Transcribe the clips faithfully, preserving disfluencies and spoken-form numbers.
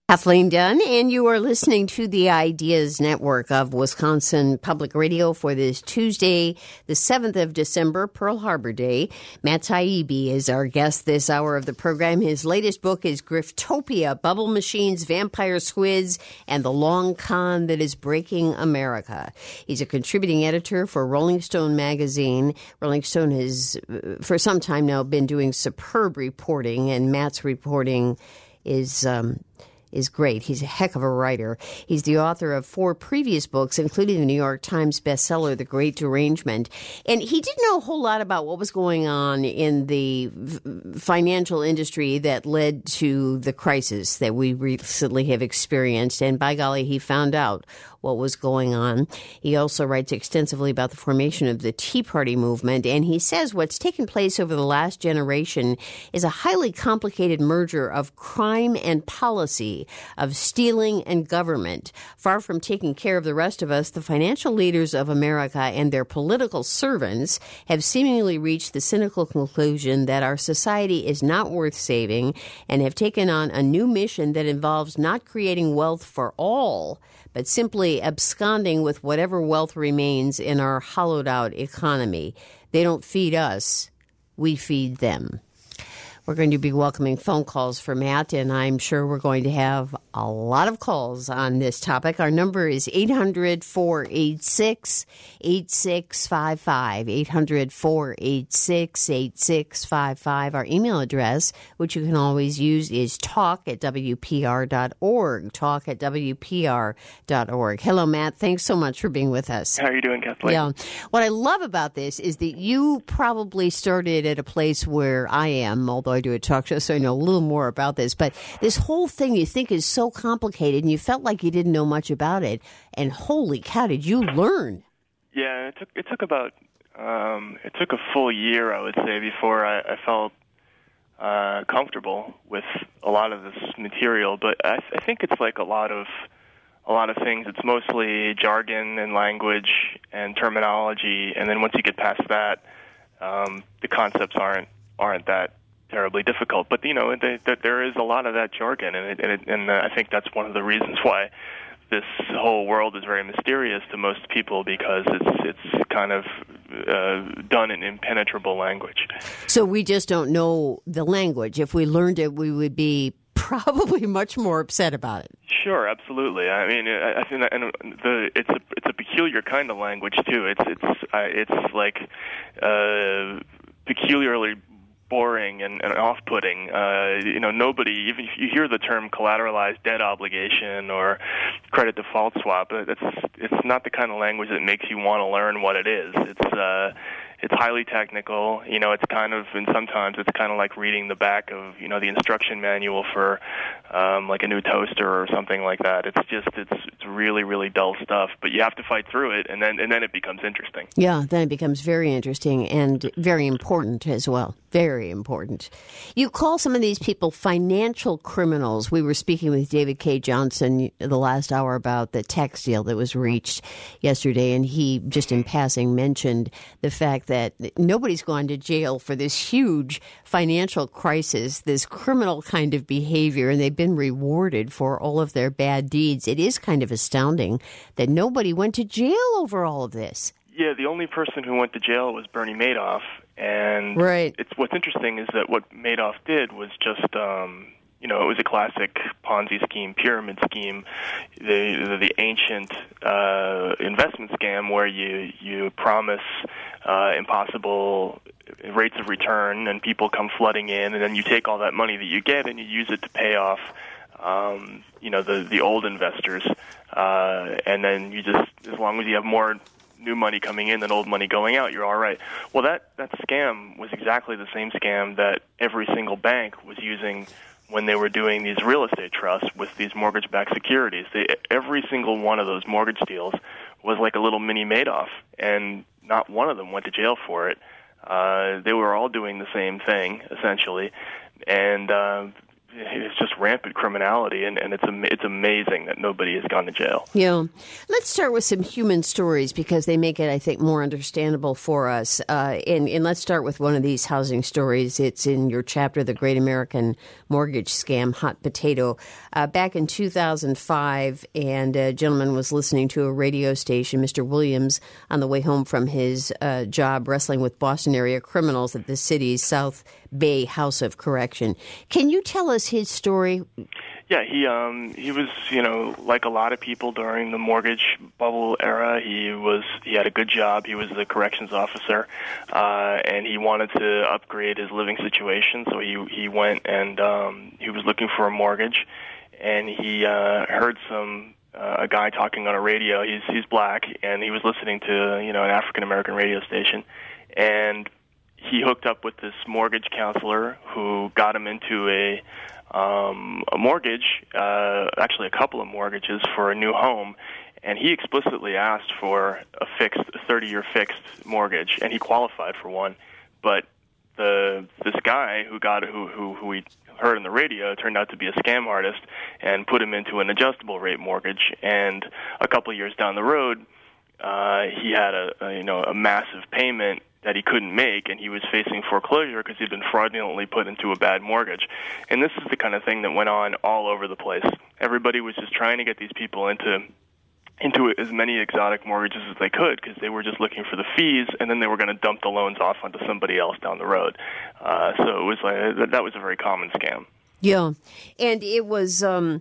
Kathleen Dunn, and you are listening to the Ideas Network of Wisconsin Public Radio for this Tuesday, the seventh of December, Pearl Harbor Day. Matt Taibbi is our guest this hour of the program. His latest book is Griftopia, Bubble Machines, Vampire Squids, and the Long Con That Is Breaking America. He's a contributing editor for Rolling Stone magazine. Rolling Stone has, for some time now, been doing superb reporting, and Matt's reporting is... Um, is great. He's a heck of a writer. He's the author of four previous books, including the New York Times bestseller, The Great Derangement. And he didn't know a whole lot about what was going on in the financial industry that led to the crisis that we recently have experienced. And by golly, he found out what was going on. He also writes extensively about the formation of the Tea Party movement, and he says what's taken place over the last generation is a highly complicated merger of crime and policy, of stealing and government. Far from taking care of the rest of us, the financial leaders of America and their political servants have seemingly reached the cynical conclusion that our society is not worth saving and have taken on a new mission that involves not creating wealth for all, but simply absconding with whatever wealth remains in our hollowed-out economy. They don't feed us, we feed them. We're going to be welcoming phone calls for Matt, and I'm sure we're going to have a lot of calls on this topic. Our number is eight hundred, four eight six, eight six five five, eight hundred, four eight six, eight six five five. Our email address, which you can always use, is talk at w p r dot org, talk at w p r dot org. Hello, Matt. Thanks so much for being with us. How are you doing, Kathleen? Yeah. What I love about this is that you probably started at a place where I am, although I do a talk show, so I know a little more about this. But this whole thing you think is so complicated, and you felt like you didn't know much about it. And holy cow, did you learn? Yeah, it took it took about um, it took a full year, I would say, before I, I felt uh, comfortable with a lot of this material. But I, I think it's like a lot of a lot of things. It's mostly jargon and language and terminology, and then once you get past that, um, the concepts aren't aren't that terribly difficult. But you know, they, they, there is a lot of that jargon, and it, and, it, and uh, I think that's one of the reasons why this whole world is very mysterious to most people, because it's it's kind of uh, done in impenetrable language. So we just don't know the language. If we learned it, we would be probably much more upset about it. Sure, absolutely. I mean, I, I think that, and the it's a it's a peculiar kind of language too. It's it's uh, it's like uh, peculiarly boring and, and off-putting. Uh, you know, nobody, even if you hear the term collateralized debt obligation or credit default swap, it's it's not the kind of language that makes you want to learn what it is. It's uh, it's highly technical. You know, it's kind of, and sometimes it's kind of like reading the back of, you know, the instruction manual for um, like a new toaster or something like that. It's just, it's it's really, really dull stuff. But you have to fight through it, and then and then it becomes interesting. Yeah, then it becomes very interesting and very important as well. Very important. You call some of these people financial criminals. We were speaking with David K. Johnson the last hour about the tax deal that was reached yesterday, and he just in passing mentioned the fact that nobody's gone to jail for this huge financial crisis, this criminal kind of behavior, and they've been rewarded for all of their bad deeds. It is kind of astounding that nobody went to jail over all of this. Yeah, the only person who went to jail was Bernie Madoff, and right. It's what's interesting is that what Madoff did was just, um, you know, it was a classic Ponzi scheme, pyramid scheme, the the, the ancient uh, investment scam where you you promise uh, impossible rates of return, and people come flooding in, and then you take all that money that you get and you use it to pay off, um, you know, the the old investors, uh, and then you just, as long as you have more new money coming in than old money going out, you're all right. Well, that, that scam was exactly the same scam that every single bank was using when they were doing these real estate trusts with these mortgage-backed securities. They, every single one of those mortgage deals was like a little mini Madoff, and not one of them went to jail for it. Uh, they were all doing the same thing, essentially, and uh, it's just rampant criminality, and, and it's it's amazing that nobody has gone to jail. Yeah. Let's start with some human stories because they make it, I think, more understandable for us. Uh, and, and let's start with one of these housing stories. It's in your chapter, The Great American Mortgage Scam, Hot Potato. Uh, back in two thousand five, and a gentleman was listening to a radio station, Mister Williams, on the way home from his uh, job wrestling with Boston area criminals at the city's South Bay House of Correction. Can you tell us his story? Yeah, he um he was, you know, like a lot of people during the mortgage bubble era. He was he had a good job. He was the corrections officer, uh, and he wanted to upgrade his living situation. So he he went and um, he was looking for a mortgage, and he uh, heard some. Uh, a guy talking on a radio. He's he's black, and he was listening to you know an African American radio station, and he hooked up with this mortgage counselor who got him into a um, a mortgage, uh, actually a couple of mortgages for a new home, and he explicitly asked for a fixed thirty-year fixed mortgage, and he qualified for one, but the this guy who got who who who he heard on the radio turned out to be a scam artist and put him into an adjustable rate mortgage. And a couple of years down the road, uh, he had a, a you know a massive payment that he couldn't make, and he was facing foreclosure because he'd been fraudulently put into a bad mortgage. And this is the kind of thing that went on all over the place. Everybody was just trying to get these people into into as many exotic mortgages as they could because they were just looking for the fees, and then they were going to dump the loans off onto somebody else down the road. Uh, so it was like that was a very common scam. Yeah, and it was um,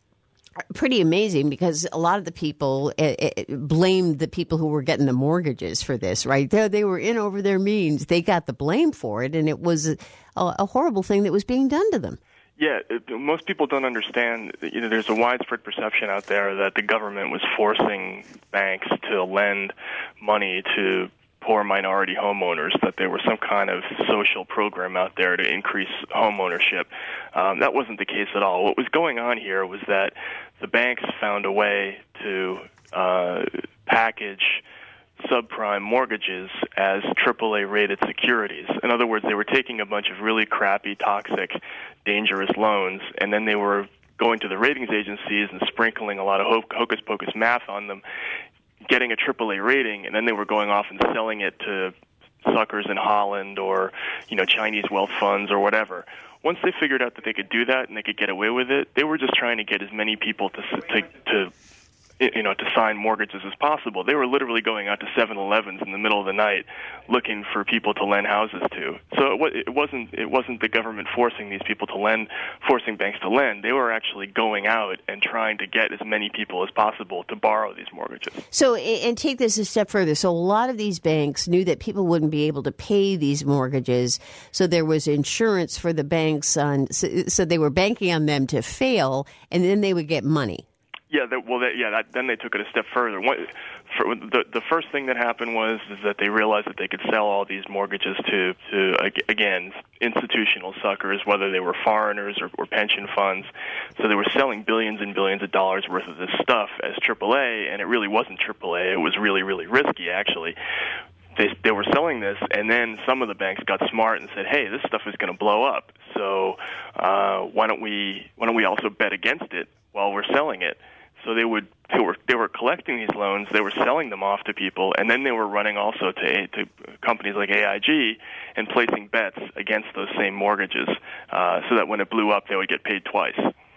pretty amazing because a lot of the people it, it blamed the people who were getting the mortgages for this, right? They, they were in over their means. They got the blame for it, and it was a, a horrible thing that was being done to them. Yeah, it, most people don't understand. You know, there's a widespread perception out there that the government was forcing banks to lend money to poor minority homeowners, that there was some kind of social program out there to increase home ownership. Um, that wasn't the case at all. What was going on here was that the banks found a way to uh, package subprime mortgages as triple A rated securities. In other words, they were taking a bunch of really crappy, toxic, dangerous loans, and then they were going to the ratings agencies and sprinkling a lot of hocus pocus math on them, getting a triple A rating, and then they were going off and selling it to suckers in Holland or, you know, Chinese wealth funds or whatever. Once they figured out that they could do that and they could get away with it, they were just trying to get as many people to to, to you know, to sign mortgages as possible. They were literally going out to seven elevens in the middle of the night looking for people to lend houses to. So it wasn't it wasn't the government forcing these people to lend, forcing banks to lend. They were actually going out and trying to get as many people as possible to borrow these mortgages. So, and take this a step further. So a lot of these banks knew that people wouldn't be able to pay these mortgages, so there was insurance for the banks on. So, so they were banking on them to fail, and then they would get money. Yeah, that, well, that, yeah. That, then they took it a step further. What, for, the the first thing that happened was is that they realized that they could sell all these mortgages to to again institutional suckers, whether they were foreigners or, or pension funds. So they were selling billions and billions of dollars worth of this stuff as triple A, and it really wasn't triple A. It was really really risky, actually. They they were selling this, and then some of the banks got smart and said, "Hey, this stuff is going to blow up. So uh, why don't we why don't we also bet against it while we're selling it?" So they would they were they were collecting these loans, they were selling them off to people, and then they were running also to to companies like A I G and placing bets against those same mortgages, uh, so that when it blew up, they would get paid twice.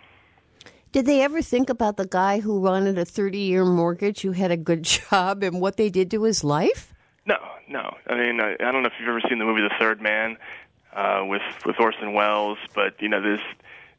Did they ever think about the guy who wanted a thirty-year mortgage, who had a good job, and what they did to his life? No, no. I mean, I, I don't know if you've ever seen the movie The Third Man uh, with with Orson Welles, but you know, there's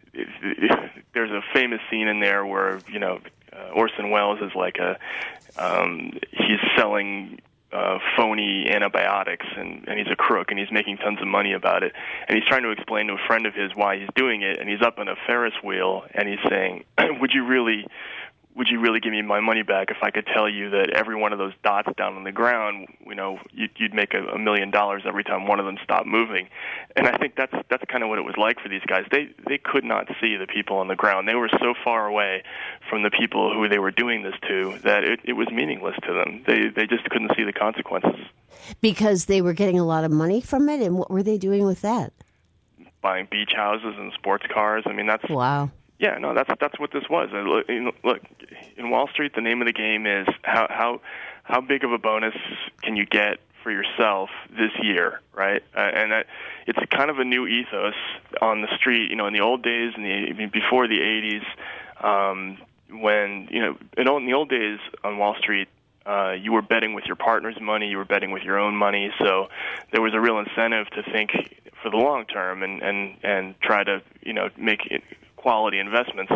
there's a famous scene in there where you know. Uh, Orson Welles is like a um, he's selling uh, phony antibiotics, and, and he's a crook, and he's making tons of money about it. And he's trying to explain to a friend of his why he's doing it, and he's up on a Ferris wheel, and he's saying, "Would you really, would you really give me my money back if I could tell you that every one of those dots down on the ground, you know, you'd, you'd make a, a million dollars every time one of them stopped moving?" And I think that's that's kind of what it was like for these guys. They they could not see the people on the ground. They were so far away from the people who they were doing this to that it, it was meaningless to them. They they just couldn't see the consequences. Because they were getting a lot of money from it, and what were they doing with that? buying beach houses and sports cars. I mean, that's wow. Yeah, no, that's that's what this was. And look, you know, look, in Wall Street, the name of the game is how how how big of a bonus can you get for yourself this year, right? Uh, and that, it's kind of a new ethos on the street. You know, in the old days, in the before the eighties, um, when you know, in, in the old days on Wall Street, uh, you were betting with your partner's money, you were betting with your own money, so there was a real incentive to think for the long term and and and try to you know make it quality investments.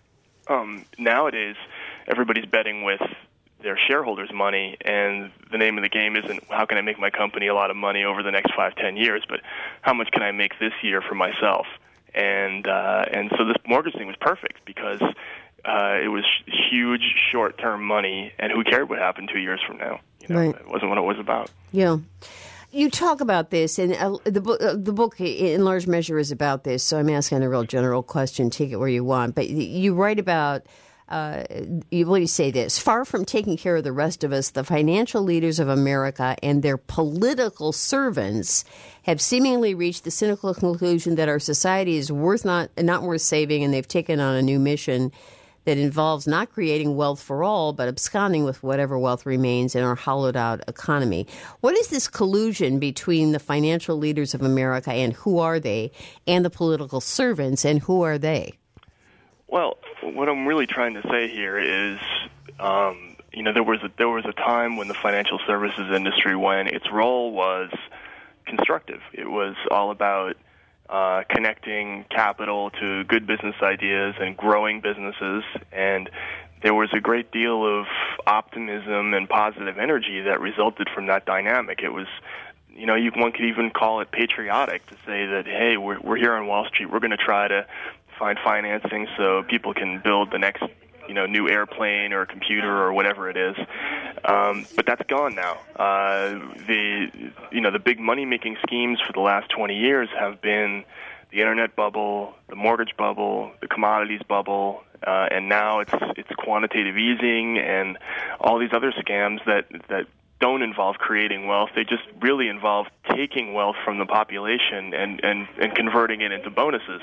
Um, nowadays, everybody's betting with their shareholders' money, and the name of the game isn't how can I make my company a lot of money over the next five, ten years, but how much can I make this year for myself? And uh, and so this mortgage thing was perfect because uh, it was huge short-term money, and who cared what happened two years from now? You know, right. It wasn't what it was about. Yeah. You talk about this, and uh, the, book, uh, the book in large measure is about this, so I'm asking a real general question, take it where you want. But you write about, uh, you believe you say this, far from taking care of the rest of us, the financial leaders of America and their political servants have seemingly reached the cynical conclusion that our society is worth not, not worth saving, and they've taken on a new mission that involves not creating wealth for all, but absconding with whatever wealth remains in our hollowed-out economy. What is this collusion between the financial leaders of America, and who are they, and the political servants, and who are they? Well, what I'm really trying to say here is, um, you know, there was a, there was a time when the financial services industry, when its role was constructive. It was all about Uh, connecting capital to good business ideas and growing businesses, and there was a great deal of optimism and positive energy that resulted from that dynamic. It was, you know, you, one could even call it patriotic to say that, hey, we're, we're here on Wall Street, we're going to try to find financing so people can build the next, you know, new airplane or computer or whatever it is. Um, but that's gone now. Uh, the, you know, the big money-making schemes for the last twenty years have been the internet bubble, the mortgage bubble, the commodities bubble, uh, and now it's it's quantitative easing and all these other scams that that don't involve creating wealth. They just really involve taking wealth from the population and and, and converting it into bonuses.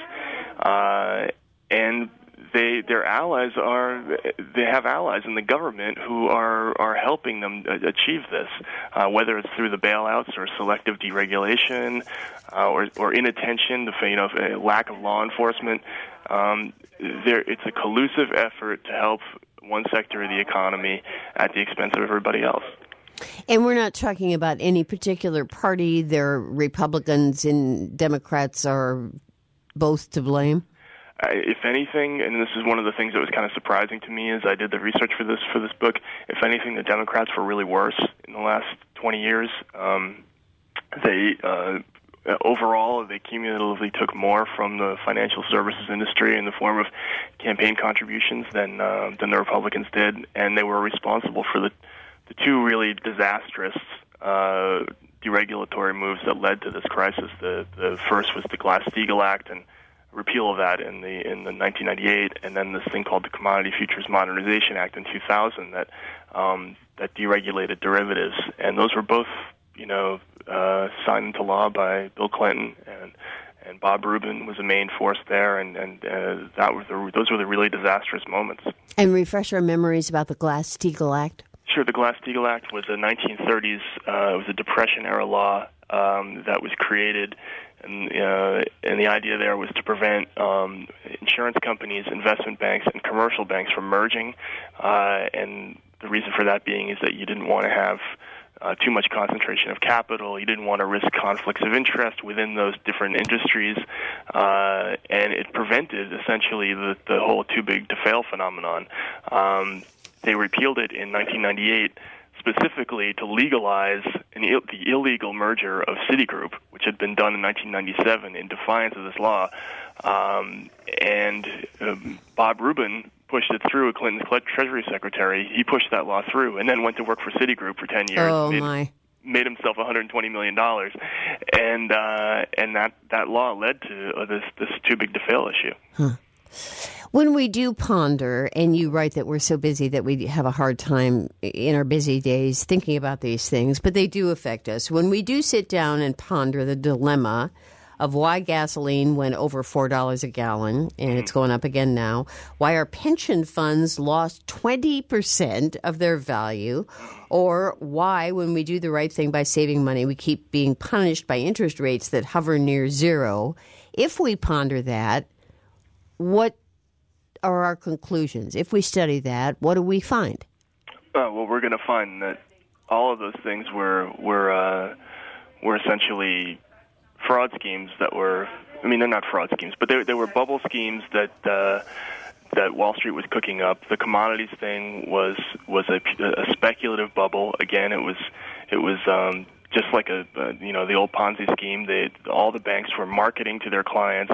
Uh, and They, their allies are, they have allies in the government who are, are helping them achieve this, uh, whether it's through the bailouts or selective deregulation, uh, or, or inattention, the, you know, lack of law enforcement. Um, there, it's a collusive effort to help one sector of the economy at the expense of everybody else. And we're not talking about any particular party. They're Republicans and Democrats are both to blame. I, if anything, and this is one of the things that was kind of surprising to me as I did the research for this for this book, if anything, the Democrats were really worse in the last twenty years. Um, they uh, overall, they cumulatively took more from the financial services industry in the form of campaign contributions than uh, than the Republicans did, and they were responsible for the the two really disastrous uh, deregulatory moves that led to this crisis. The the first was the Glass-Steagall Act and repeal of that in the in the nineteen ninety-eight, and then this thing called the Commodity Futures Modernization Act in two thousand that um, that deregulated derivatives, and those were both you know uh, signed into law by Bill Clinton, and and Bob Rubin was a main force there, and and uh, that was the, those were the really disastrous moments. And refresh our memories about the Glass-Steagall Act. Sure, the Glass-Steagall Act was a nineteen thirties. Uh, it was a Depression era law um, that was created. And, uh, and the idea there was to prevent um, insurance companies, investment banks, and commercial banks from merging. Uh, and the reason for that being is that you didn't want to have uh, too much concentration of capital. You didn't want to risk conflicts of interest within those different industries. Uh, and it prevented, essentially, the, the whole too-big-to-fail phenomenon. Um, they repealed it in nineteen ninety-eight, specifically to legalize an Ill- the illegal merger of Citigroup, which had been done in nineteen ninety-seven in defiance of this law. Um, and um, Bob Rubin pushed it through, Clinton's Treasury Secretary. He pushed that law through and then went to work for Citigroup for ten years. Oh, made, my. Made himself one hundred twenty million dollars. And uh, and that, that law led to uh, this, this too-big-to-fail issue. Huh. When we do ponder, and you write that we're so busy that we have a hard time in our busy days thinking about these things, but they do affect us. When we do sit down and ponder the dilemma of why gasoline went over four dollars a gallon, and it's going up again now, why our pension funds lost twenty percent of their value, or why, when we do the right thing by saving money, we keep being punished by interest rates that hover near zero. If we ponder that, what are our conclusions? If we study that, what do we find? Uh, well, we're going to find that all of those things were were uh, were essentially fraud schemes that were. I mean, they're not fraud schemes, but they they were bubble schemes that uh, that Wall Street was cooking up. The commodities thing was was a, a speculative bubble. Again, it was it was. Um, Just like a, uh, you know, the old Ponzi scheme, they all the banks were marketing to their clients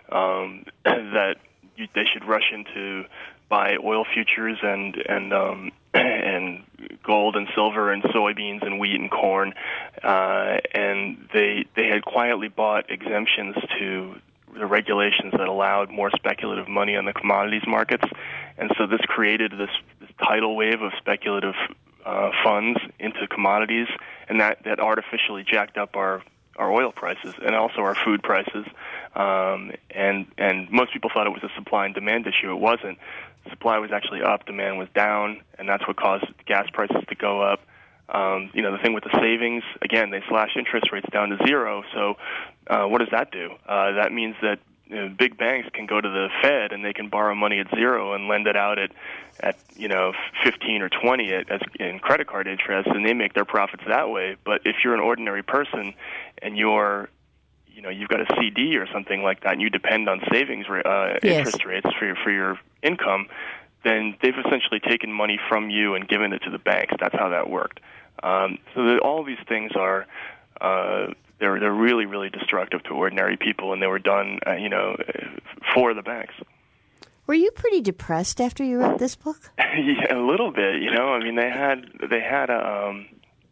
um, that you, they should rush into buy oil futures and and um, and gold and silver and soybeans and wheat and corn, uh, and they they had quietly bought exemptions to the regulations that allowed more speculative money on the commodities markets, and so this created this, this tidal wave of speculative Uh, funds into commodities, and that, that artificially jacked up our, our oil prices and also our food prices. Um, and and most people thought it was a supply and demand issue. It wasn't. Supply was actually up, demand was down, and that's what caused gas prices to go up. Um, you know, the thing with the savings, again, they slash interest rates down to zero. So uh, what does that do? Uh, that means that you know, big banks can go to the Fed and they can borrow money at zero and lend it out at, at you know, fifteen or twenty at, as in credit card interest, and they make their profits that way. But if you're an ordinary person and you're, you know, you've got a C D or something like that, and you depend on savings uh, yes. interest rates for your, for your income, then they've essentially taken money from you and given it to the banks. That's how that worked. Um, so that all these things are. Uh, They're they're really really destructive to ordinary people, and they were done, uh, you know, for the banks. Were you pretty depressed after you wrote this book? Yeah, a little bit. You know, I mean, they had they had um,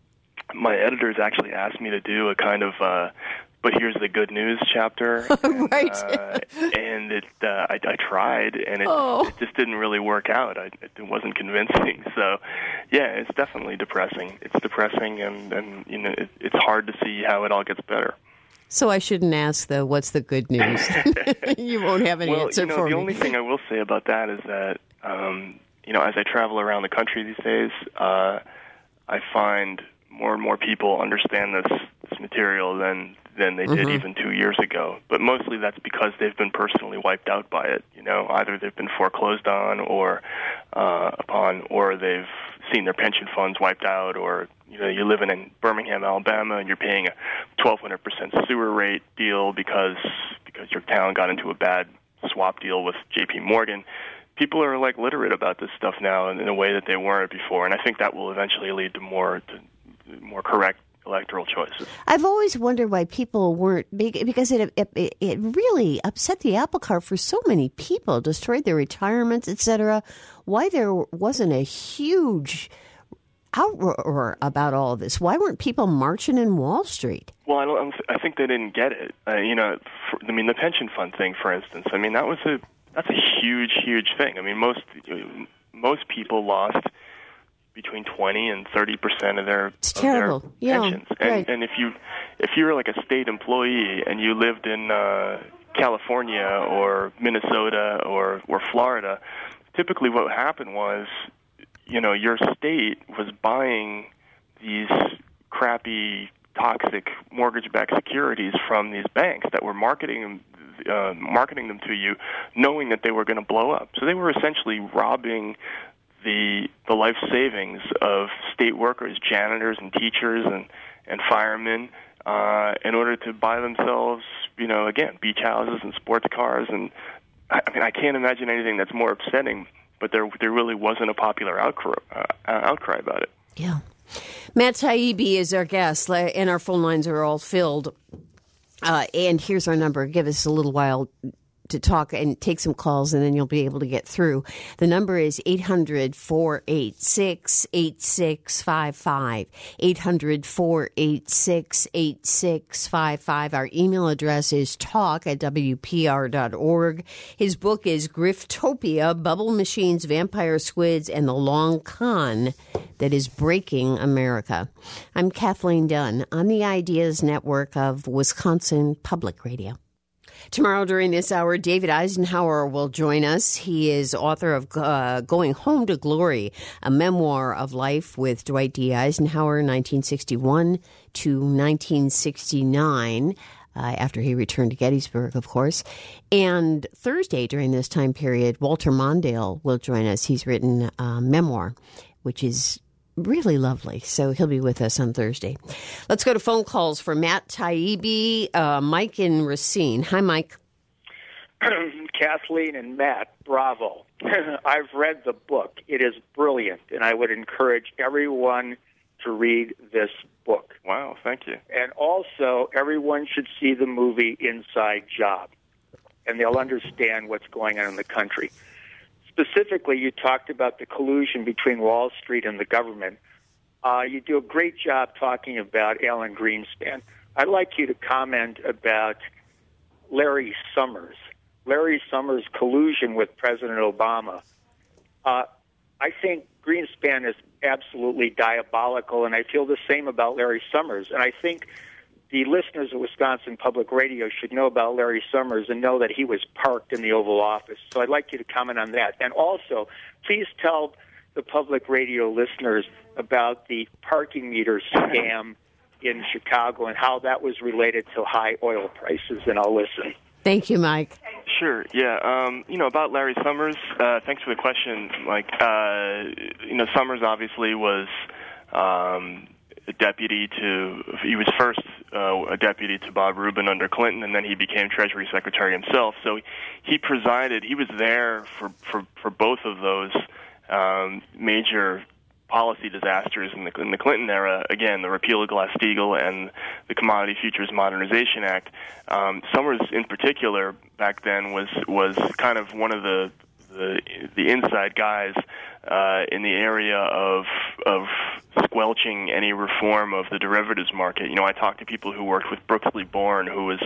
my editors actually asked me to do a kind of. Uh, But here's the good news chapter, and, right? uh, and it, uh, I, I tried, and it, oh. it just didn't really work out. I, it wasn't convincing. So, yeah, it's definitely depressing. It's depressing, and, and you know, it, it's hard to see how it all gets better. So I shouldn't ask, though, what's the good news? You won't have an well, answer you know, for the me. The only thing I will say about that is that, um, you know, as I travel around the country these days, uh, I find more and more people understand this, this material than than they did mm-hmm. even two years ago. But mostly that's because they've been personally wiped out by it. You know, either they've been foreclosed on or uh, upon, or they've seen their pension funds wiped out, or you know, you're living in Birmingham, Alabama, and you're paying a twelve hundred percent sewer rate deal because because your town got into a bad swap deal with J P Morgan. People are like literate about this stuff now in, in a way that they weren't before, and I think that will eventually lead to more to more correct electoral choices. I've always wondered why people weren't big, because it, it it really upset the apple cart for so many people, destroyed their retirements, et cetera. Why there wasn't a huge outroar about all of this? Why weren't people marching in Wall Street? Well, I don't. I think they didn't get it. Uh, you know, for, I mean, the pension fund thing, for instance. I mean, that was a that's a huge, huge thing. I mean, most most people lost between twenty and thirty percent of their, it's of terrible. their Yeah, pensions. And, right. and if you if you're like a state employee and you lived in uh, California or Minnesota or or Florida, typically what happened was, you know, your state was buying these crappy, toxic mortgage-backed securities from these banks that were marketing uh, marketing them to you, knowing that they were going to blow up. So they were essentially robbing the the life savings of state workers, janitors and teachers and, and firemen uh, in order to buy themselves, you know, again, beach houses and sports cars. And I, I mean, I can't imagine anything that's more upsetting, but there there really wasn't a popular outcry, uh, outcry about it. Yeah. Matt Taibbi is our guest, and our phone lines are all filled. Uh, and here's our number. Give us a little while to talk and take some calls, and then you'll be able to get through. The number is eight hundred, four eight six, eight six five five, eight hundred, four eight six, eight six five five. Our email address is talk at W P R dot org. His book is Griftopia, Bubble Machines, Vampire Squids, and the Long Con that is breaking America. I'm Kathleen Dunn on the Ideas Network of Wisconsin Public Radio. Tomorrow during this hour, David Eisenhower will join us. He is author of uh, Going Home to Glory, a memoir of life with Dwight D. Eisenhower, nineteen sixty-one to nineteen sixty-nine, uh, after he returned to Gettysburg, of course. And Thursday during this time period, Walter Mondale will join us. He's written a memoir, which is really lovely. So he'll be with us on Thursday. Let's go to phone calls for Matt Taibbi, uh, Mike in Racine. Hi, Mike. Kathleen and Matt, bravo. I've read the book. It is brilliant, and I would encourage everyone to read this book. Wow, thank you. And also, everyone should see the movie Inside Job, and they'll understand what's going on in the country. Specifically, you talked about the collusion between Wall Street and the government. Uh, you do a great job talking about Alan Greenspan. I'd like you to comment about Larry Summers. Larry Summers' collusion with President Obama. Uh, I think Greenspan is absolutely diabolical, and I feel the same about Larry Summers. And I think the listeners of Wisconsin Public Radio should know about Larry Summers and know that he was parked in the Oval Office. So I'd like you to comment on that. And also, please tell the public radio listeners about the parking meter scam in Chicago and how that was related to high oil prices, and I'll listen. Thank you, Mike. Sure, yeah. Um, you know, about Larry Summers, uh, thanks for the question, Mike. Uh, you know, Summers obviously was um, a deputy to, he was first uh, a deputy to Bob Rubin under Clinton, and then he became Treasury Secretary himself. So he presided, he was there for, for, for both of those um, major policy disasters in the, in the Clinton era. Again, the repeal of Glass-Steagall and the Commodity Futures Modernization Act. Um, Summers, in particular, back then was was kind of one of the the, the inside guys uh, in the area of of squelching any reform of the derivatives market. You know, I talked to people who worked with Brooksley Born, who was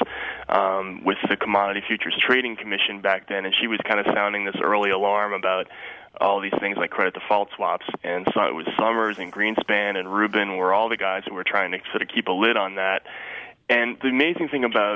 um, with the Commodity Futures Trading Commission back then, and she was kind of sounding this early alarm about all these things like credit default swaps. And so it was Summers and Greenspan and Rubin were all the guys who were trying to sort of keep a lid on that. And the amazing thing about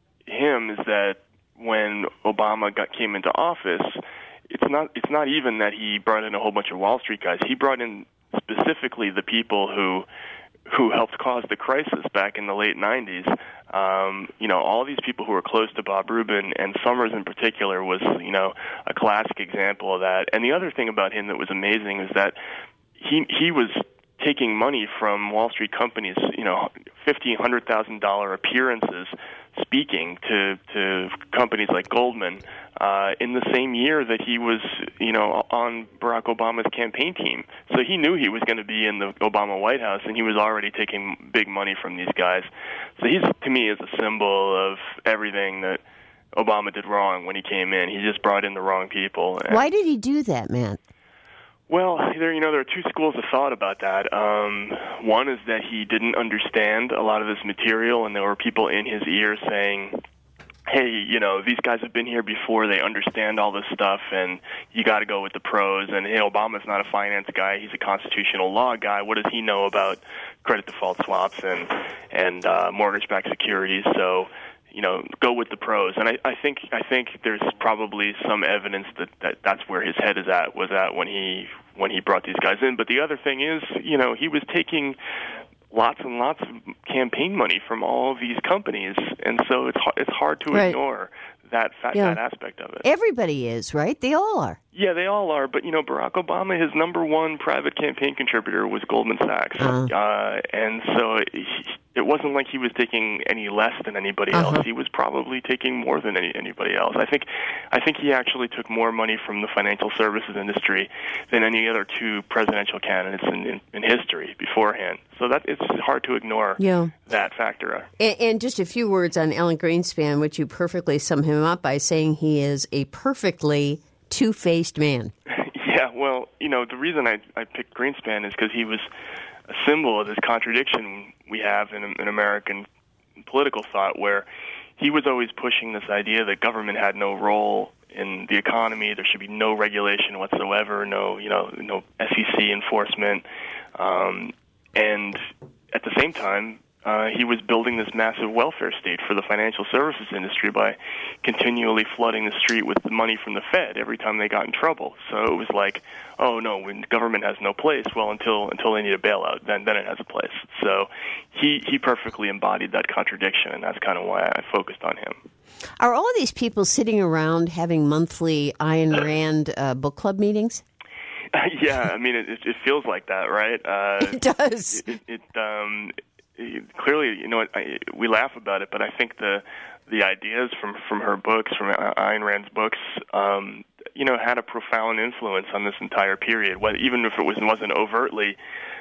him is that when Obama got came into office, it's not it's not even that he brought in a whole bunch of Wall Street guys. He brought in specifically the people who who helped cause the crisis back in the late nineties. Um, you know, all these people who were close to Bob Rubin, and Summers in particular was, you know, a classic example of that. And the other thing about him that was amazing is that he he was taking money from Wall Street companies, you know, fifty, one hundred thousand dollars appearances speaking to to companies like Goldman uh, in the same year that he was, you know, on Barack Obama's campaign team. So he knew he was going to be in the Obama White House, and he was already taking big money from these guys. So he's, to me, is a symbol of everything that Obama did wrong when he came in. He just brought in the wrong people. Why did he do that, Matt? Well, there, you know, there are two schools of thought about that. Um, one is that he didn't understand a lot of this material, and there were people in his ear saying, hey, you know, these guys have been here before, they understand all this stuff, and you got to go with the pros. And, hey, Obama's not a finance guy, he's a constitutional law guy. What does he know about credit default swaps and, and uh, mortgage-backed securities? So, you know, go with the pros. And I, I think I think there's probably some evidence that, that that's where his head is at, was at when he when he brought these guys in. But the other thing is, you know, he was taking lots and lots of campaign money from all of these companies, and so it's it's hard to right. ignore that fact, yeah. that aspect of it. Everybody is, right? They all are. Yeah, they all are. But, you know, Barack Obama, his number one private campaign contributor was Goldman Sachs. Uh-huh. Uh, and so it, it wasn't like he was taking any less than anybody uh-huh. else. He was probably taking more than any, anybody else. I think I think he actually took more money from the financial services industry than any other two presidential candidates in, in, in history beforehand. So that it's hard to ignore yeah. that factor. And, and just a few words on Alan Greenspan, which you perfectly sum him up by saying he is a perfectly two-faced man. Yeah, well, you know, the reason I, I picked Greenspan is because he was a symbol of this contradiction we have in, in American political thought, where he was always pushing this idea that government had no role in the economy. There should be no regulation whatsoever, no, you know, no S E C enforcement. Um, and at the same time, uh, he was building this massive welfare state for the financial services industry by continually flooding the street with the money from the Fed every time they got in trouble. So it was like, oh no, when government has no place, well, until until they need a bailout, then then it has a place. So he he perfectly embodied that contradiction, and that's kind of why I focused on him. Are all of these people sitting around having monthly Ayn Rand uh, book club meetings? Uh, yeah, I mean, it, it feels like that, right? Uh, it does. It, it, it um, it, clearly, you know, I, we laugh about it, but I think the the ideas from, from her books, from Ayn Rand's books, um, you know, had a profound influence on this entire period. What, even if it was, wasn't overtly,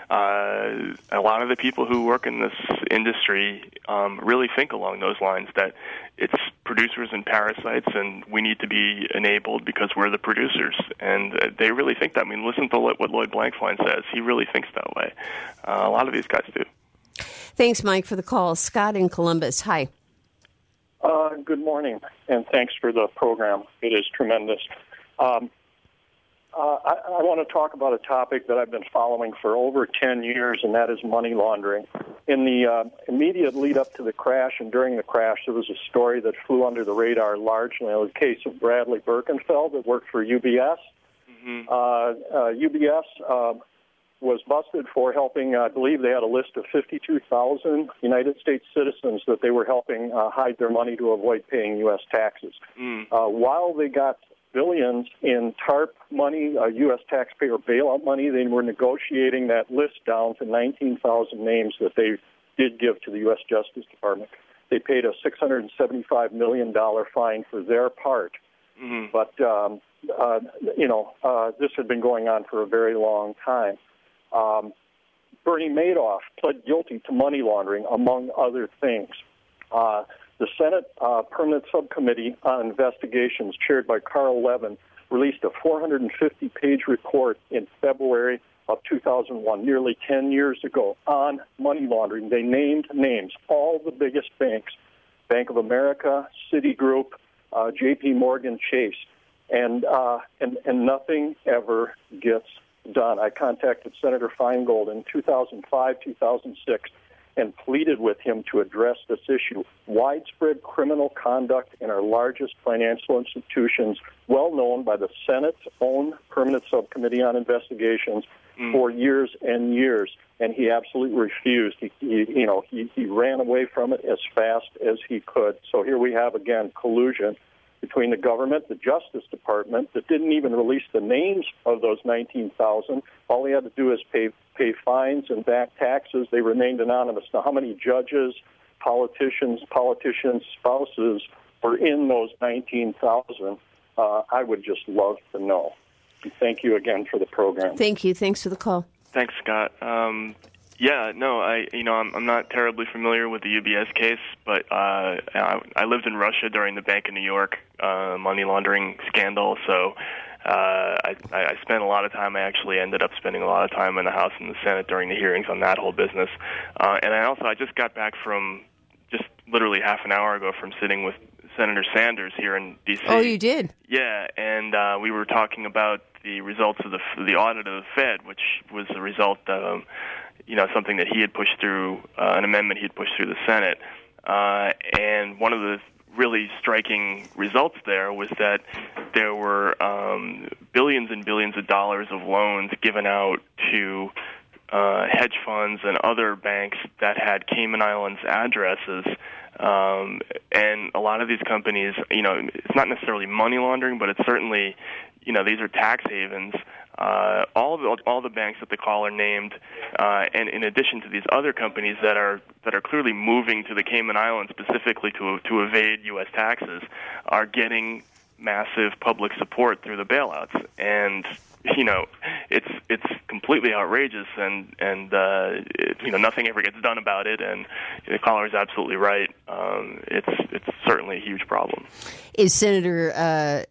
uh, a lot of the people who work in this industry um, really think along those lines, that it's producers and parasites, and we need to be enabled because we're the producers. And uh, they really think that. I mean, listen to what Lloyd Blankfein says. He really thinks that way. Uh, a lot of these guys do. Thanks, Mike, for the call. Scott in Columbus. Hi. Uh, good morning, and thanks for the program. It is tremendous. Um, uh, I, I want to talk about a topic that I've been following for over ten years, and that is money laundering. In the uh, immediate lead up to the crash and during the crash, there was a story that flew under the radar largely. It was a case of Bradley Birkenfeld that worked for U B S. Mm-hmm. Uh, uh, U B S uh, was busted for helping, uh, I believe they had a list of fifty-two thousand United States citizens that they were helping uh, hide their money to avoid paying U S taxes. Mm. Uh, while they got billions in TARP money, uh, U S taxpayer bailout money, they were negotiating that list down to nineteen thousand names that they did give to the U S Justice Department. They paid a six hundred seventy-five million dollars fine for their part. Mm-hmm. But, um, uh, you know, uh, this had been going on for a very long time. Um, Bernie Madoff pled guilty to money laundering, among other things. Uh, the Senate uh, Permanent Subcommittee on Investigations, chaired by Carl Levin, released a four hundred fifty page report in February of two thousand one, nearly ten years ago, on money laundering. They named names, all the biggest banks, Bank of America, Citigroup, uh, J P Morgan Chase, and, uh, and, and nothing ever gets done. I contacted Senator Feingold in two thousand five, two thousand six, and pleaded with him to address this issue. Widespread criminal conduct in our largest financial institutions, well known by the Senate's own Permanent Subcommittee on Investigations mm. for years and years, and he absolutely refused. He, he you know, he, he ran away from it as fast as he could. So here we have, again, collusion between the government, the Justice Department, that didn't even release the names of those nineteen thousand. All they had to do is pay pay fines and back taxes. They remained anonymous. Now, how many judges, politicians, politicians' spouses were in those nineteen thousand? Uh, I would just love to know. And thank you again for the program. Thank you. Thanks for the call. Thanks, Scott. Um, Yeah, no, I you know I'm I'm not terribly familiar with the U B S case, but uh, I, I lived in Russia during the Bank of New York uh, money laundering scandal, so uh, I, I spent a lot of time. I actually ended up spending a lot of time in the House and the Senate during the hearings on that whole business. Uh, and I also I just got back from just literally half an hour ago from sitting with Senator Sanders here in D C. Oh, you did? Yeah, and uh, we were talking about the results of the the audit of the Fed, which was the result of um, you know, something that he had pushed through, uh, an amendment he had pushed through the Senate. Uh, and one of the really striking results there was that there were um, billions and billions of dollars of loans given out to uh, hedge funds and other banks that had Cayman Islands addresses. Um, and a lot of these companies, you know, it's not necessarily money laundering, but it's certainly, you know, these are tax havens. Uh, all the all the banks that the caller named, uh, and in addition to these other companies that are that are clearly moving to the Cayman Islands specifically to to evade U S taxes, are getting massive public support through the bailouts. And you know, it's it's completely outrageous, and and uh, it, you know nothing ever gets done about it. And the caller is absolutely right. Um, it's it's certainly a huge problem. Is Senator uh,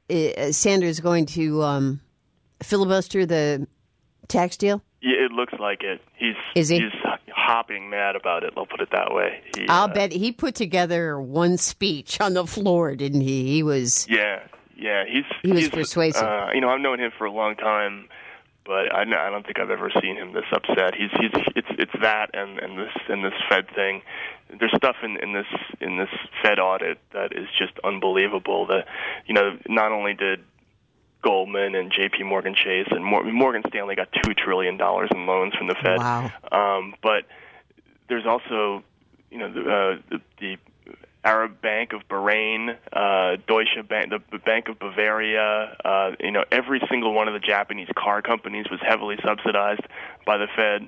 Sanders going to Um filibuster the tax deal? Yeah, it looks like it. He's Is he? He's hopping mad about it. I'll put it that way. He, I'll uh, bet he put together one speech on the floor, didn't he? He was. Yeah, yeah. He's he was he's, persuasive. Uh, you know, I've known him for a long time, but I, I don't think I've ever seen him this upset. He's he's it's it's that and, and this and this Fed thing. There's stuff in, in this in this Fed audit that is just unbelievable. That you know, not only did Goldman and J P Morgan Chase and Morgan Stanley got two trillion dollars in loans from the Fed, wow. um, but there's also you know the, uh, the, the Arab Bank of Bahrain, uh, Deutsche Bank, the Bank of Bavaria, uh, you know, every single one of the Japanese car companies was heavily subsidized by the Fed.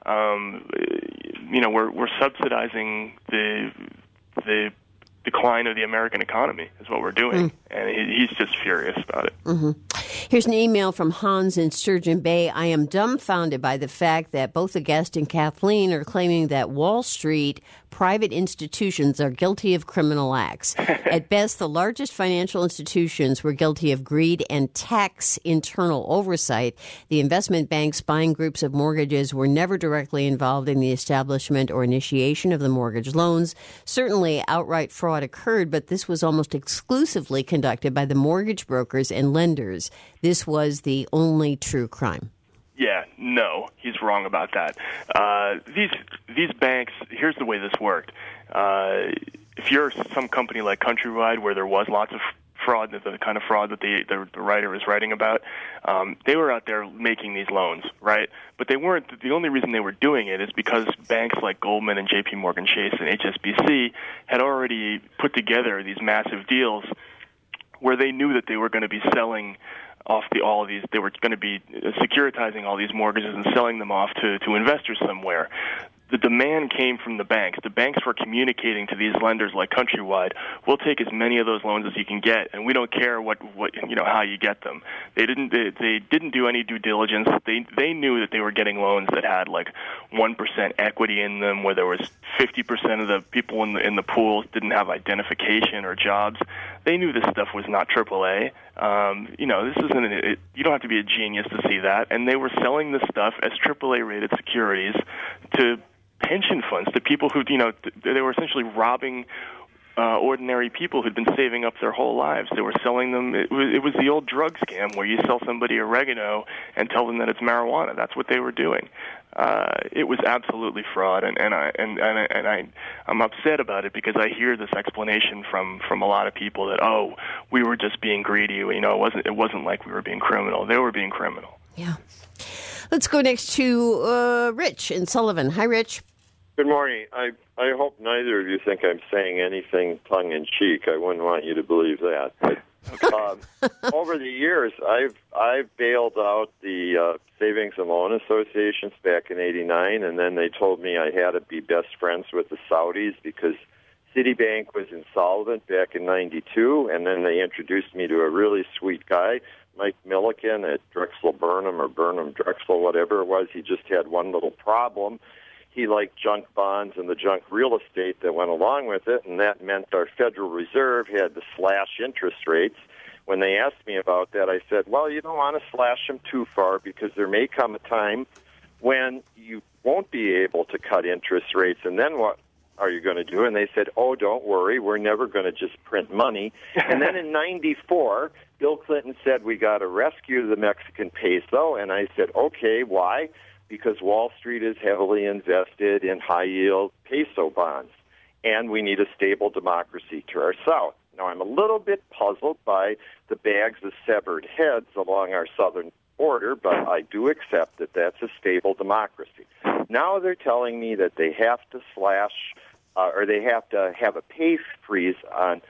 Um, you know, we're we're subsidizing the the decline of the American economy is what we're doing, mm. and he, he's just furious about it. Mm-hmm. Here's an email from Hans in Sturgeon Bay. I am dumbfounded by the fact that both the guest and Kathleen are claiming that Wall Street private institutions are guilty of criminal acts. At best, the largest financial institutions were guilty of greed and tax internal oversight. The investment banks buying groups of mortgages were never directly involved in the establishment or initiation of the mortgage loans. Certainly, outright fraud occurred, but this was almost exclusively conducted by the mortgage brokers and lenders. This was the only true crime. Yeah, no, he's wrong about that. Uh, these these banks, here's the way this worked. Uh, if you're some company like Countrywide where there was lots of fraud, the, the kind of fraud that the, the, the writer is writing about, um, they were out there making these loans, right? But they weren't. The only reason they were doing it is because banks like Goldman and J P Morgan Chase and H S B C had already put together these massive deals where they knew that they were going to be selling off the all of these, they were going to be securitizing all these mortgages and selling them off to, to investors somewhere. The demand came from the banks. The banks were communicating to these lenders like Countrywide, we'll take as many of those loans as you can get, and we don't care what, what you know how you get them. They didn't they, they didn't do any due diligence. They they knew that they were getting loans that had like one percent equity in them, where there was fifty percent of the people in the in the pools didn't have identification or jobs. They knew this stuff was not triple A. Um, you know, this isn't it, you don't have to be a genius to see that. And they were selling this stuff as triple A rated securities to pension funds, to people who, you know, they were essentially robbing uh, ordinary people who'd been saving up their whole lives. They were selling them. It was, it was the old drug scam where you sell somebody oregano and tell them that it's marijuana. That's what they were doing. Uh, it was absolutely fraud, and, and I and and, I, and I I'm upset about it because I hear this explanation from, from a lot of people that oh we were just being greedy. You know, it wasn't it wasn't like we were being criminal. They were being criminal. Yeah. Let's go next to uh, Rich in Sullivan. Hi, Rich. Good morning. I I hope neither of you think I'm saying anything tongue-in-cheek. I wouldn't want you to believe that. But, um, over the years, I've I've bailed out the uh, Savings and Loan Associations back in eighty-nine, and then they told me I had to be best friends with the Saudis because Citibank was insolvent back in ninety-two, and then they introduced me to a really sweet guy, Mike Milliken at Drexel Burnham or Burnham Drexel, whatever it was. He just had one little problem. He liked junk bonds and the junk real estate that went along with it, and that meant our Federal Reserve had to slash interest rates. When they asked me about that, I said, well, you don't want to slash them too far because there may come a time when you won't be able to cut interest rates, and then what are you going to do? And they said, oh, don't worry, we're never going to just print money. And then in ninety-four, Bill Clinton said we got to rescue the Mexican peso, and I said, okay, why? Because Wall Street is heavily invested in high-yield peso bonds, and we need a stable democracy to our south. Now, I'm a little bit puzzled by the bags of severed heads along our southern border, but I do accept that that's a stable democracy. Now they're telling me that they have to slash, uh, or they have to have a pay freeze on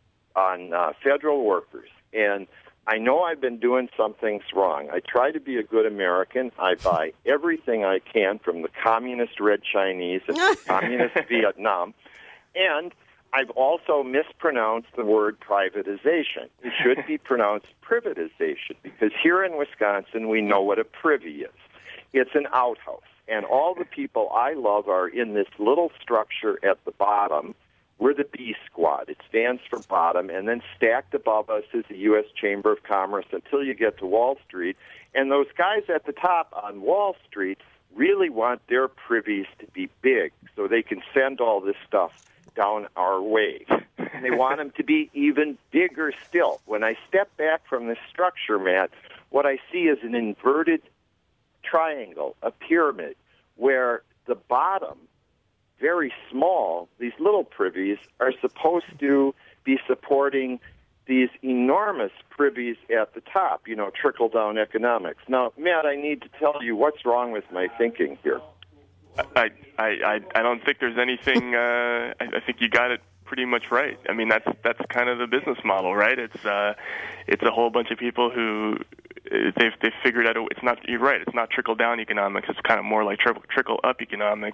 on uh, federal workers, and I know I've been doing some things wrong. I try to be a good American. I buy everything I can from the communist Red Chinese and the communist Vietnam. And I've also mispronounced the word privatization. It should be pronounced privatization because here in Wisconsin we know what a privy is. It's an outhouse. And all the people I love are in this little structure at the bottom. We're the B Squad. It stands for bottom, and then stacked above us is the U S Chamber of Commerce until you get to Wall Street. And those guys at the top on Wall Street really want their privies to be big so they can send all this stuff down our way. And they want them to be even bigger still. When I step back from this structure, Matt, what I see is an inverted triangle, a pyramid, where the bottom, very small, these little privies are supposed to be supporting these enormous privies at the top, you know, trickle-down economics. Now, Matt, I need to tell you what's wrong with my thinking here. I I, I, I don't think there's anything, uh, I, I think you got it pretty much right. I mean, that's that's kind of the business model, right? It's uh, it's a whole bunch of people who they've they've figured out. A, it's not. You're right. It's not trickle down economics. It's kind of more like trickle trickle up economics.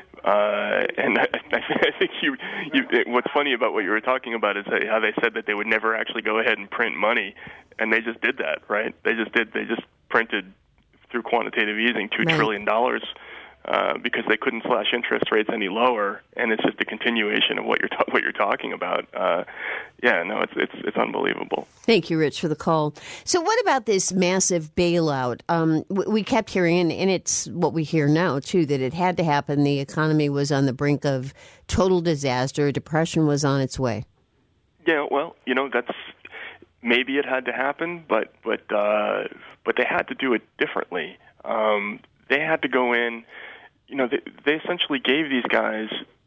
Uh, and I, I think you, you. What's funny about what you were talking about is how they said that they would never actually go ahead and print money, and they just did that, right? They just did. They just printed through quantitative easing two right. trillion dollars. Uh, because they couldn't slash interest rates any lower, and it's just a continuation of what you're ta- what you're talking about. Uh, yeah, no, it's it's it's unbelievable. Thank you, Rich, for the call. So, what about this massive bailout? Um, we kept hearing, and, and it's what we hear now too, that it had to happen. The economy was on the brink of total disaster. Depression was on its way. Yeah, well, you know, that's maybe it had to happen, but but uh, but they had to do it differently. Um, they had to go in. You know, they, they essentially gave these guys,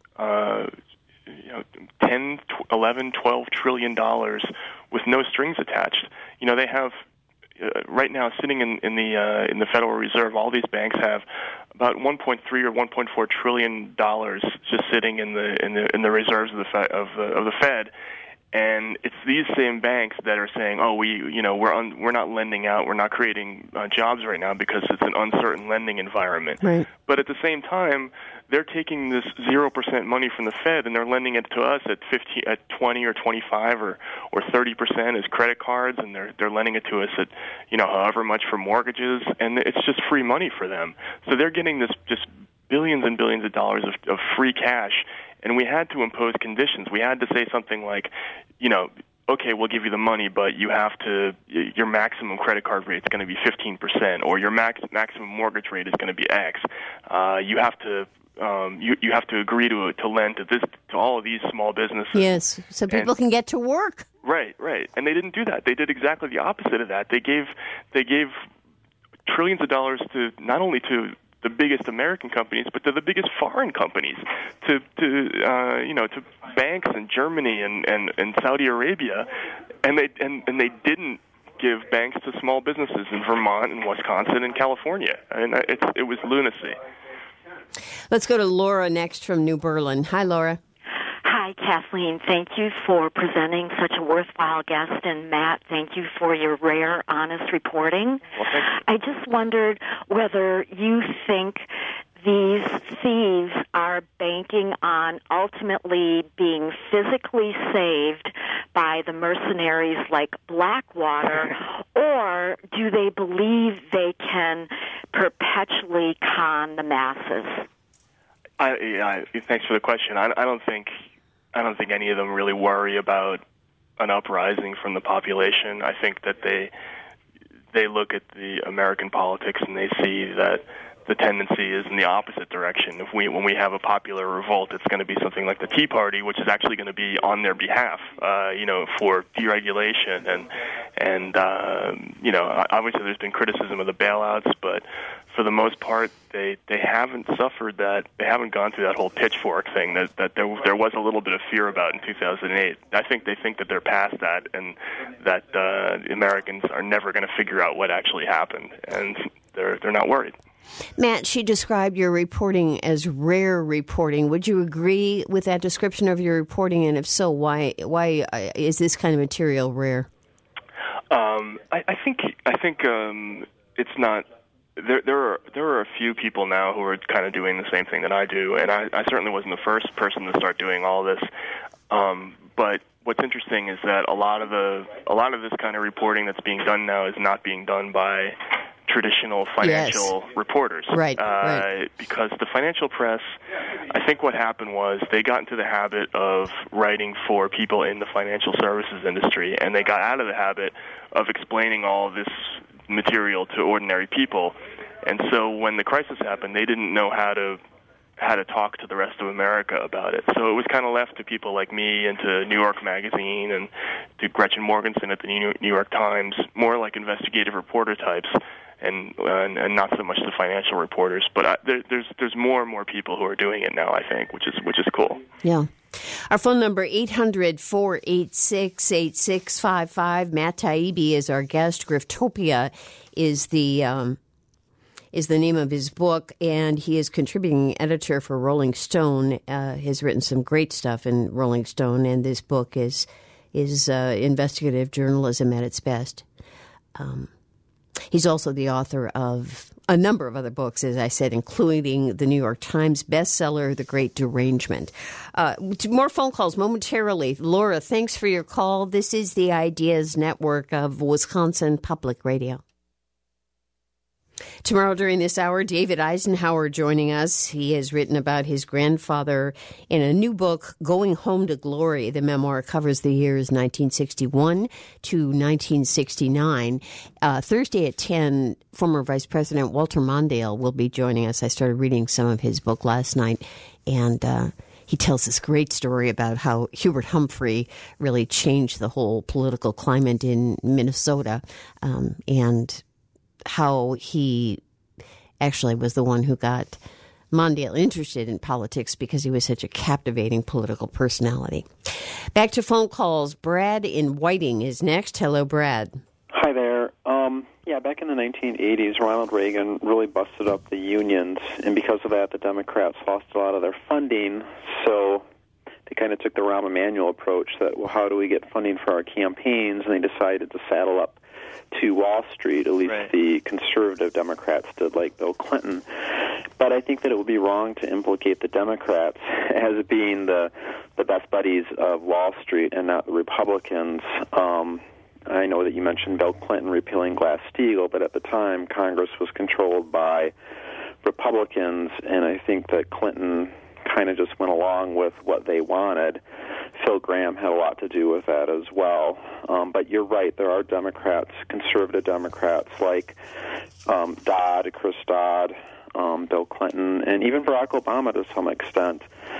uh, you know, ten, eleven, twelve trillion dollars with no strings attached. You know, they have uh, right now sitting in in the uh, in the Federal Reserve. All these banks have about one point three or one point four trillion dollars just sitting in the in the in the reserves of the Fed, of the of the Fed. And it's these same banks that are saying, "Oh, we, you know, we're un- we're not lending out, we're not creating uh, jobs right now because it's an uncertain lending environment." Right. But at the same time, they're taking this zero percent money from the Fed and they're lending it to us at fifteen, at twenty or twenty-five or or thirty percent as credit cards, and they're they're lending it to us at, you know, however much for mortgages, and it's just free money for them. So they're getting this just billions and billions of dollars of, of free cash. And we had to impose conditions. We had to say something like, you know, okay, we'll give you the money, but you have to, your maximum credit card rate is going to be fifteen percent, or your max, maximum mortgage rate is going to be X. Uh, you have to, um, you you have to agree to to lend to this to all of these small businesses. Yes, so people and, can get to work. Right, right. And they didn't do that. They did exactly the opposite of that. They gave they gave trillions of dollars to not only to the biggest American companies, but to the biggest foreign companies, to to uh, you know to banks in Germany and, and, and Saudi Arabia, and they and, and they didn't give banks to small businesses in Vermont and Wisconsin and California. I mean, it's it was lunacy. Let's go to Laura next from New Berlin. Hi, Laura. Hi, Kathleen. Thank you for presenting such a worthwhile guest. And Matt, thank you for your rare, honest reporting. Well, thank you. I just wondered whether you think these thieves are banking on ultimately being physically saved by the mercenaries like Blackwater, or do they believe they can perpetually con the masses? I, I, thanks for the question. I, I don't think I don't think any of them really worry about an uprising from the population. I think that they they look at the American politics and they see that the tendency is in the opposite direction. If we, when we have a popular revolt, it's going to be something like the Tea Party, which is actually going to be on their behalf, uh, you know, for deregulation and and uh, you know, obviously there's been criticism of the bailouts, but for the most part, they they haven't suffered that. They haven't gone through that whole pitchfork thing that that there there was a little bit of fear about in two thousand eight. I think they think that they're past that, and that uh, Americans are never going to figure out what actually happened, and they're they're not worried. Matt, she described your reporting as rare reporting. Would you agree with that description of your reporting? And if so, why why is this kind of material rare? Um, I, I think I think um, it's not. There, there are there are a few people now who are kind of doing the same thing that I do, and I, I certainly wasn't the first person to start doing all this. Um, but what's interesting is that a lot of the a lot of this kind of reporting that's being done now is not being done by traditional financial yes. reporters. Right, uh, right. Because the financial press, I think what happened was they got into the habit of writing for people in the financial services industry, and they got out of the habit of explaining all this material to ordinary people. And so when the crisis happened, they didn't know how to how to talk to the rest of America about it. So it was kind of left to people like me and to New York Magazine and to Gretchen Morgenson at the New York Times, more like investigative reporter types. and and, and not so much the financial reporters. But I, there, there's there's more and more people who are doing it now, I think, which is which is cool. Yeah. Our phone number, eight hundred, four eight six, eight six five five. Matt Taibbi is our guest. Griftopia is the um, is the name of his book, and he is contributing editor for Rolling Stone. Uh, has written some great stuff in Rolling Stone, and this book is is uh, investigative journalism at its best. Um, he's also the author of a number of other books, as I said, including the New York Times bestseller, The Great Derangement. Uh, more phone calls momentarily. Laura, thanks for your call. This is the Ideas Network of Wisconsin Public Radio. Tomorrow during this hour, David Eisenhower joining us. He has written about his grandfather in a new book, Going Home to Glory. The memoir covers the years nineteen sixty-one to nineteen sixty-nine. Uh, Thursday at ten, former Vice President Walter Mondale will be joining us. I started reading some of his book last night, and uh, he tells this great story about how Hubert Humphrey really changed the whole political climate in Minnesota, um, and how he actually was the one who got Mondale interested in politics because he was such a captivating political personality. Back to phone calls. Brad in Whiting is next. Hello, Brad. Hi there. Um, yeah, back in the nineteen eighties, Ronald Reagan really busted up the unions, and because of that, the Democrats lost a lot of their funding, so they kind of took the Rahm Emanuel approach that, well, how do we get funding for our campaigns, and they decided to saddle up to Wall Street, at least right. The conservative Democrats did, like Bill Clinton. But I think that it would be wrong to implicate the Democrats as being the the best buddies of Wall Street and not the Republicans. Um, I know that you mentioned Bill Clinton repealing Glass-Steagall, but at the time Congress was controlled by Republicans, and I think that Clinton kind of just went along with what they wanted. Phil Gramm had a lot to do with that as well. Um, but you're right, there are Democrats, conservative Democrats like um, Dodd, Chris Dodd, um, Bill Clinton, and even Barack Obama to some extent,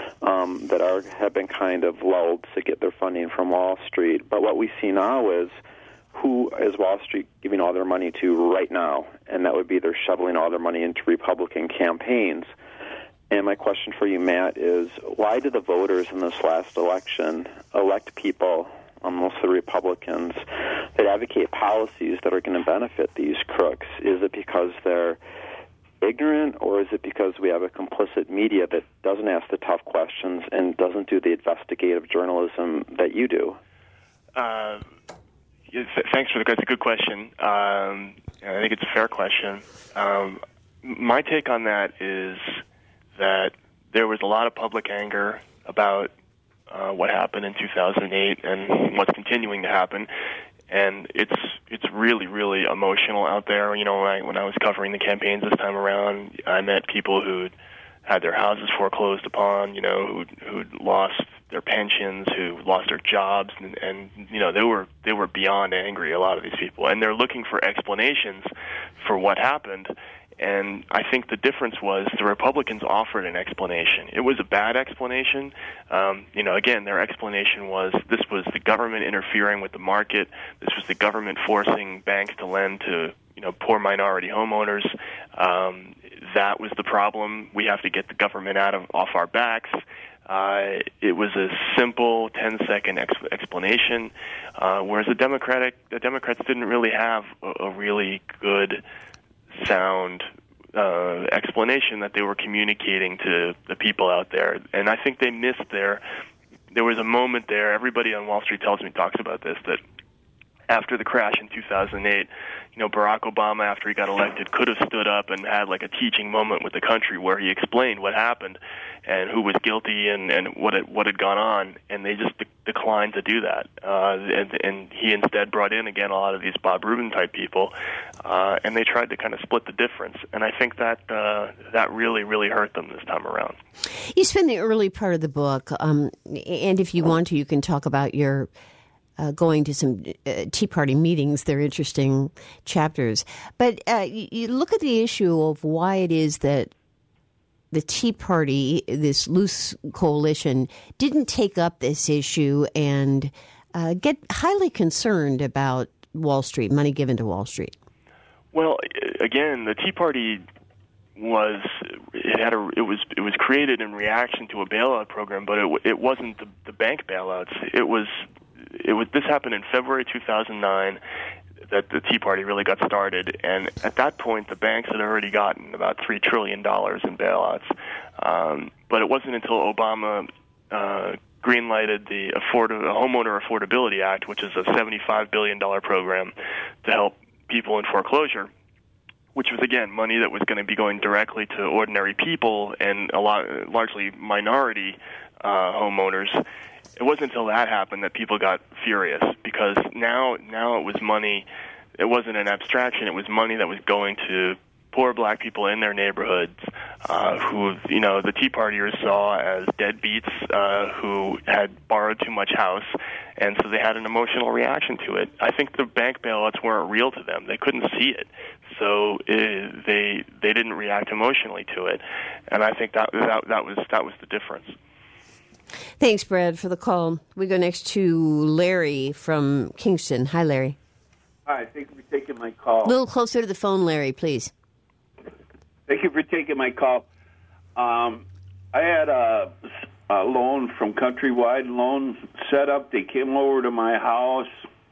um, that are have been kind of lulled to get their funding from Wall Street. But what we see now is who is Wall Street giving all their money to right now? And that would be they're shoveling all their money into Republican campaigns. And my question for you, Matt, is why did the voters in this last election elect people, um, mostly Republicans, that advocate policies that are going to benefit these crooks? Is it because they're ignorant, or is it because we have a complicit media that doesn't ask the tough questions and doesn't do the investigative journalism that you do? Uh, thanks for the that's a good question. Um, I think it's a fair question. Um, my take on that is that there was a lot of public anger about uh, what happened in two thousand eight and what's continuing to happen, and it's it's really, really emotional out there. You know, when I, when I was covering the campaigns this time around, I met people who had their houses foreclosed upon, you know, who'd, who'd lost their pensions, who lost their jobs, and, and you know, they were they were beyond angry, a lot of these people, and they're looking for explanations for what happened. And I think the difference was the Republicans offered an explanation. It was a bad explanation. Um, you know, again, their explanation was this was the government interfering with the market. This was the government forcing banks to lend to, you know, poor minority homeowners. Um, that was the problem. We have to get the government out of off our backs. Uh, it was a simple ten-second ex- explanation, uh, whereas the Democratic the Democrats didn't really have a, a really good, sound uh, explanation that they were communicating to the people out there. And I think they missed their, there was a moment there, everybody on Wall Street tells me, talks about this, that after the crash in two thousand eight, you know, Barack Obama, after he got elected, could have stood up and had like a teaching moment with the country where he explained what happened and who was guilty and, and what had, what had gone on, and they just de- declined to do that. Uh, and, and he instead brought in, again, a lot of these Bob Rubin-type people, uh, and they tried to kind of split the difference. And I think that uh, that really, really hurt them this time around. You spend the early part of the book, um, and if you want to, you can talk about your Uh, going to some uh, Tea Party meetings. They're interesting chapters. But uh, you, you look at the issue of why it is that the Tea Party, this loose coalition, didn't take up this issue and uh, get highly concerned about Wall Street, money given to Wall Street. Well, again, the Tea Party was it had a it was it was created in reaction to a bailout program, but it it wasn't the, the bank bailouts. It was it was this happened in February two thousand nine that the Tea Party really got started, and at that point the banks had already gotten about three trillion dollars in bailouts. Um, but it wasn't until Obama uh, greenlighted the afford- Homeowner Affordability Act, which is a seventy-five billion dollars program to help people in foreclosure, which was, again, money that was going to be going directly to ordinary people and a lot, largely minority uh, homeowners. It wasn't until that happened that people got furious, because now now it was money. It wasn't an abstraction. It was money that was going to poor black people in their neighborhoods uh, who, you know, the Tea Partiers saw as deadbeats uh, who had borrowed too much house, and so they had an emotional reaction to it. I think the bank bailouts weren't real to them. They couldn't see it, so it, they they didn't react emotionally to it, and I think that that, that was that was the difference. Thanks, Brad, for the call. We go next to Larry from Kingston. Hi, Larry. Hi, thank you for taking my call. A little closer to the phone, Larry, please. Thank you for taking my call. Um, I had a, a loan from Countrywide Loan set up. They came over to my house,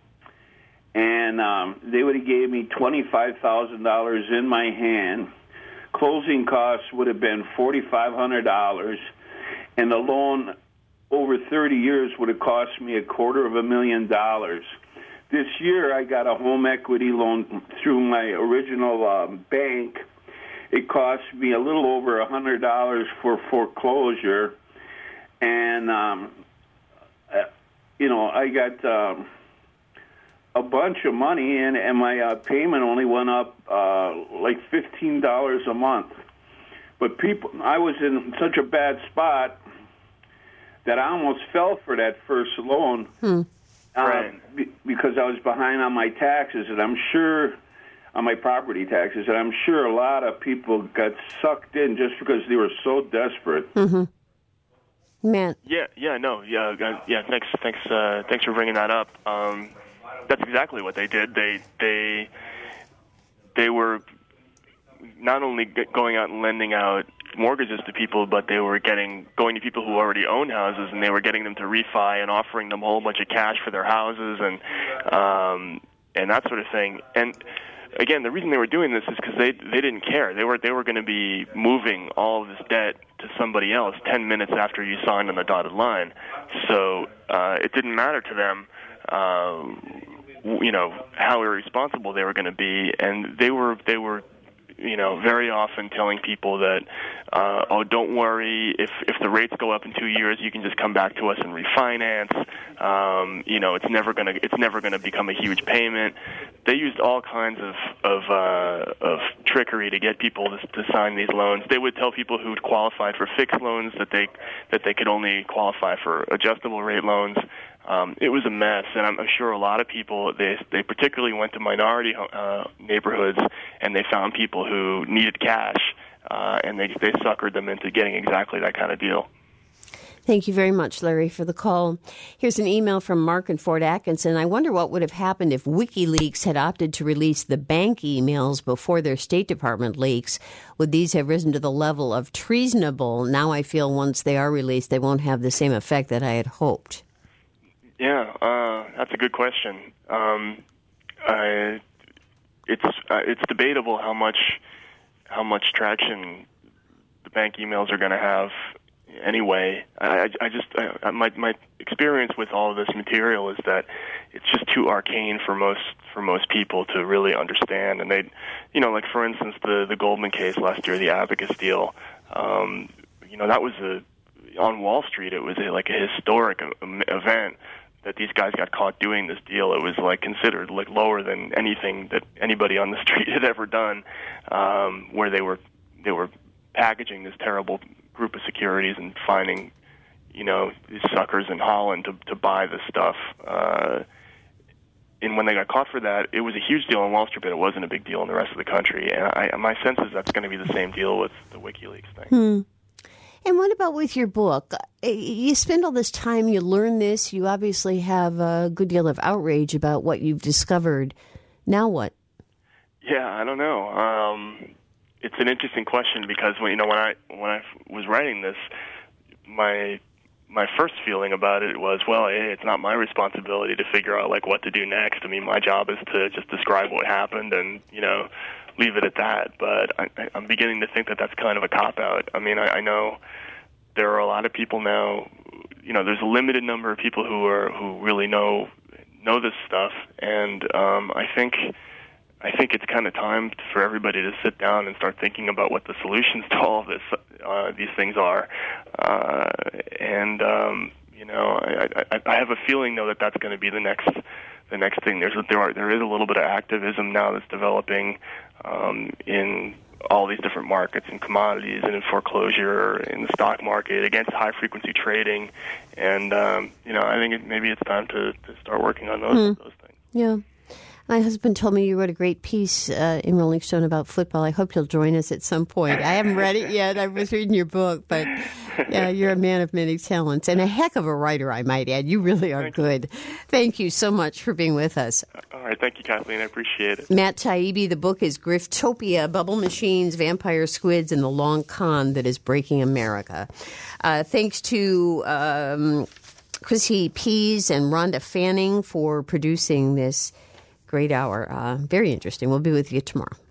and um, they would have gave me twenty-five thousand dollars in my hand. Closing costs would have been four thousand five hundred dollars, and the loan over thirty years would have cost me a quarter of a million dollars. This year, I got a home equity loan through my original um, bank. It cost me a little over one hundred dollars for foreclosure, and, um, uh, you know, I got um, a bunch of money in, and my uh, payment only went up uh, like fifteen dollars a month. But people, I was in such a bad spot that I almost fell for that first loan. Hmm. Uh, Right. be, because I was behind on my taxes, and I'm sure on my property taxes, and I'm sure a lot of people got sucked in just because they were so desperate. Mm-hmm. Man. Yeah, yeah, no, yeah, uh, yeah. Thanks, thanks, uh, thanks for bringing that up. Um, that's exactly what they did. They, they, they were not only going out and lending out mortgages to people, but they were getting going to people who already own houses, and they were getting them to refi and offering them a whole bunch of cash for their houses and um, and that sort of thing. And again, the reason they were doing this is because they they didn't care. They were they were going to be moving all of this debt to somebody else ten minutes after you signed on the dotted line. So uh, it didn't matter to them, uh, you know, how irresponsible they were going to be, and they were they were. you know, very often telling people that, uh, oh, don't worry, if if the rates go up in two years, you can just come back to us and refinance. Um, you know, it's never gonna it's never gonna become a huge payment. They used all kinds of of, uh, of trickery to get people to, to sign these loans. They would tell people who'd qualified for fixed loans that they that they could only qualify for adjustable rate loans. Um, it was a mess, and I'm sure a lot of people, they they particularly went to minority uh, neighborhoods, and they found people who needed cash, uh, and they they suckered them into getting exactly that kind of deal. Thank you very much, Larry, for the call. Here's an email from Mark in Fort Atkinson. I wonder what would have happened if WikiLeaks had opted to release the bank emails before their State Department leaks. Would these have risen to the level of treasonable? Now I feel once they are released, they won't have the same effect that I had hoped. Yeah, uh, that's a good question. Um, I, it's uh, it's debatable how much how much traction the bank emails are going to have. Anyway, I, I just I, my my experience with all of this material is that it's just too arcane for most for most people to really understand. And they, you know, like for instance, the the Goldman case last year, the Abacus deal. Um, you know, that was a on Wall Street. It was a, like a historic event that these guys got caught doing this deal. It was like considered like lower than anything that anybody on the street had ever done, um, where they were they were packaging this terrible group of securities and finding, you know, these suckers in Holland to to buy this stuff. Uh, and when they got caught for that, it was a huge deal on Wall Street, but it wasn't a big deal in the rest of the country. And I, my sense is that's going to be the same deal with the WikiLeaks thing. Hmm. And what about with your book? You spend all this time, you learn this, you obviously have a good deal of outrage about what you've discovered. Now what? Yeah, I don't know. Um, it's an interesting question because when you know when I when I was writing this, my my first feeling about it was, well, hey, it's not my responsibility to figure out like what to do next. I mean, my job is to just describe what happened and you know leave it at that. But I, I'm beginning to think that that's kind of a cop out. I mean, I, I know there are a lot of people now. You know, there's a limited number of people who are who really know know this stuff, and um, I think. I think it's kind of time for everybody to sit down and start thinking about what the solutions to all of this, uh, these things are. Uh, and um, you know, I, I, I have a feeling though that that's going to be the next, the next thing. There's there are there is a little bit of activism now that's developing um, in all these different markets, in commodities and in foreclosure, in the stock market, against high frequency trading. And um, you know, I think it, maybe it's time to, to start working on those mm. those things. Yeah. My husband told me you wrote a great piece uh, in Rolling Stone about football. I hope you'll join us at some point. I haven't read it yet. I was reading your book, but yeah, you're a man of many talents and a heck of a writer, I might add. You really are Thank good. You. Thank you so much for being with us. All right. Thank you, Kathleen. I appreciate it. Matt Taibbi, the book is Griftopia, Bubble Machines, Vampire Squids, and the Long Con That Is Breaking America. Uh, thanks to um, Chrissy Pease and Rhonda Fanning for producing this great hour. Uh, very interesting. We'll be with you tomorrow.